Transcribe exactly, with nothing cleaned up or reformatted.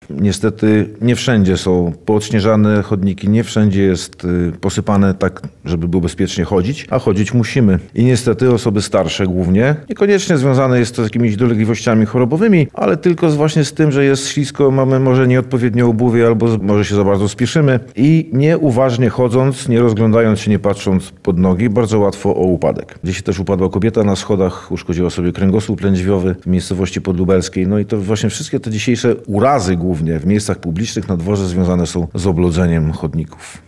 Niestety nie wszędzie są poodśnieżane chodniki, nie wszędzie jest posypane tak, żeby było bezpiecznie chodzić, a chodzić musimy. I niestety osoby starsze głównie, niekoniecznie związane jest to z jakimiś dolegliwościami chorobowymi, ale tylko z właśnie z tym, że jest ślisko, mamy może nieodpowiednie obuwie albo może się za bardzo spieszymy i nieuważnie chodząc, nie rozglądając się, nie patrząc pod nogi, bardzo łatwo o upadek. Gdzieś też upadła kobieta na schodach, uszkodziła sobie kręgosłup lędźwiowy w miejscowości podlubelskiej. No i to właśnie wszystkie te dzisiejsze urazy głównie w miejscach publicznych na dworze związane są z oblodzeniem chodników.